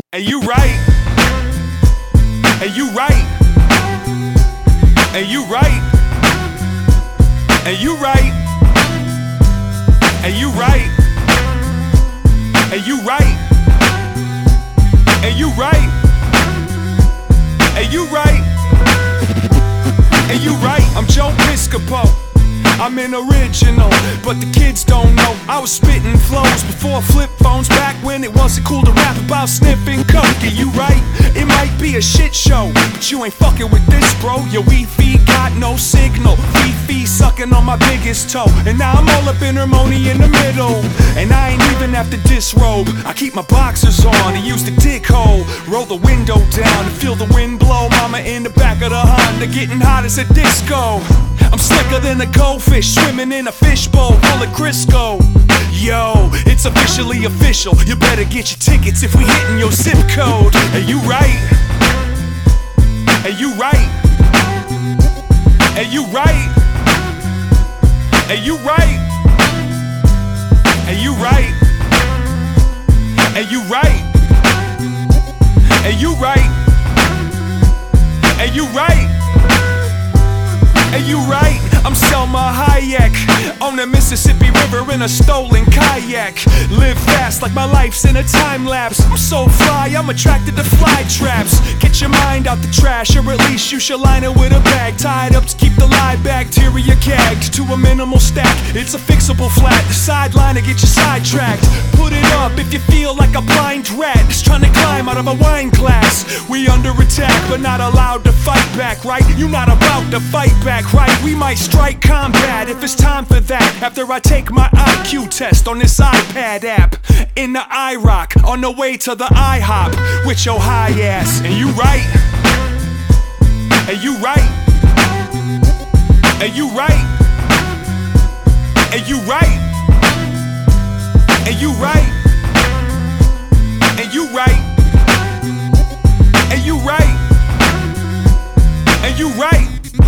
And you right. And you right. And you right. And you right. And you right. And you right. And you right. And you right. And you right. I'm Joe Piscopo. I'm an original, but the kids don't know. I was spitting flows before flip phones, back when it wasn't cool to rap about sniffing coke. And you right, it might be a shit show, but you ain't fucking with this, bro. Your Wi-Fi got no signal. Fifi sucking on my biggest toe, and now I'm all up in Harmony in the middle. And I ain't even have to disrobe. I keep my boxers on and use the dick hole. Roll the window down and feel the wind blow. Mama in the back of the Honda getting hot as a disco. I'm slicker than a goldfish swimming in a fishbowl full of Crisco. Yo, it's officially official. You better get your tickets if we hitting your zip code. And you right. And you right. And you right. And you right. And you right. And you right. And you right. And you right. And you right, I'm Selma Hayek on the Mississippi River in a stolen kayak. Live fast like my life's in a time lapse. I'm so fly, I'm attracted to fly traps. Get your mind out the trash, or at least you should line it with a bag tied up to keep the live bacteria gagged to a minimal stack. It's a fixable flat, the sideline to get you sidetracked. Put it up if you feel like a blind rat just trying to climb out of a wine glass. We under attack, but not allowed to fight back, right? You not about to fight back, right? We might strike combat if it's time for that. After I take my IQ test on this iPad app, in the IROC, on the way to the IHOP with your high ass. And you right. And you right. And you right. And you right. And you right. And you right. And you right. And you right.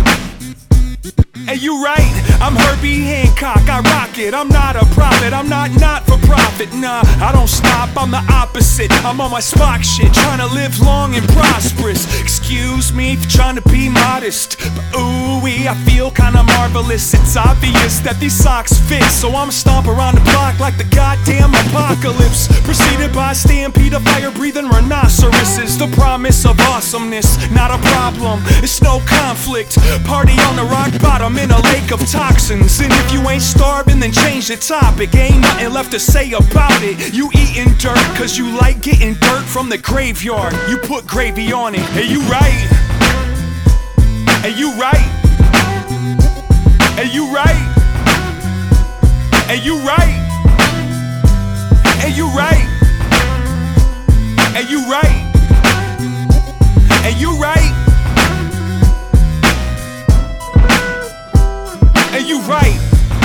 And you right, I'm Herbie Hancock, I rock it. I'm not a prophet, I'm not for profit. Nah, I don't stop, I'm the opposite. I'm on my Spock shit, trying to live long and prosperous. Excuse me for trying to be modest, but ooh-wee, I feel kinda marvelous. It's obvious that these socks fit, so I'm stomp around the block like the goddamn apocalypse. Preceded by a stampede of fire-breathing rhinoceroses. The promise of awesomeness, not a problem, it's no conflict. Party on the rock bottom in a lake of toxins. And if you ain't starving, then change the topic. Ain't nothing left to say about it. You eating dirt cause you like getting dirt from the graveyard. You put gravy on it. And you right. And you right. And you right. And you right. And you right. And you right. And you right. And you right.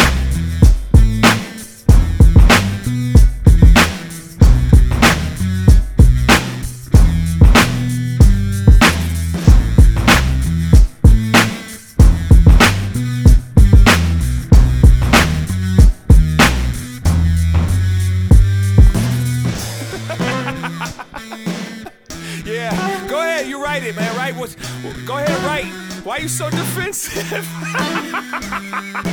Yeah, go ahead, you write it, man, right? Go ahead, write. Why are you so defensive?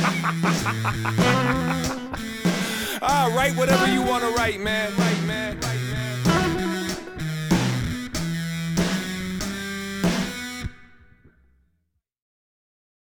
Write whatever you want to write, man. Right, man.